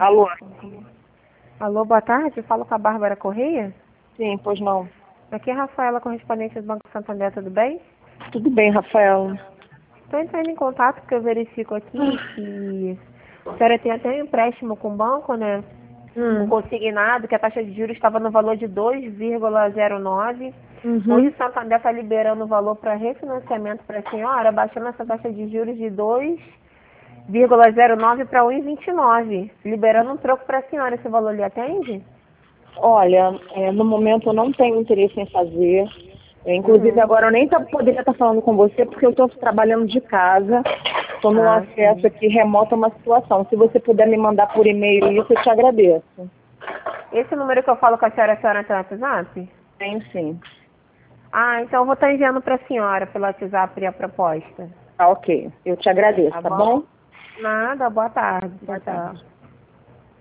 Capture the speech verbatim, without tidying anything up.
Alô? Alô, boa tarde. Falo com a Bárbara Correia. Sim, pois não. Aqui é a Rafaela, correspondente do Banco Santander, tudo bem? Tudo bem, Rafael. Estou entrando em contato porque eu verifico aqui que a senhora tem até um empréstimo com o banco, né? Um Hum. consignado, que a taxa de juros estava no valor de dois vírgula zero nove. Hoje Uhum. o Santander está liberando o valor para refinanciamento para a senhora, baixando essa taxa de juros de dois vírgula zero nove para um vírgula vinte e nove. Liberando um troco para a senhora. Esse valor lhe atende? Olha, é, no momento eu não tenho interesse em fazer. É, inclusive Uhum. agora eu nem tá, poderia estar falando com você porque eu estou trabalhando de casa. Estou num Ah, acesso sim. aqui remoto a uma situação. Se você puder me mandar por e-mail isso, eu te agradeço. Esse número que eu falo com a senhora, a senhora tem WhatsApp? Tenho sim. Ah, então eu vou estar enviando para a senhora pelo WhatsApp a proposta. Tá ok. Eu te agradeço, Tá tá bom? bom? Nada, boa tarde. Tchau, Boa tchau. tarde.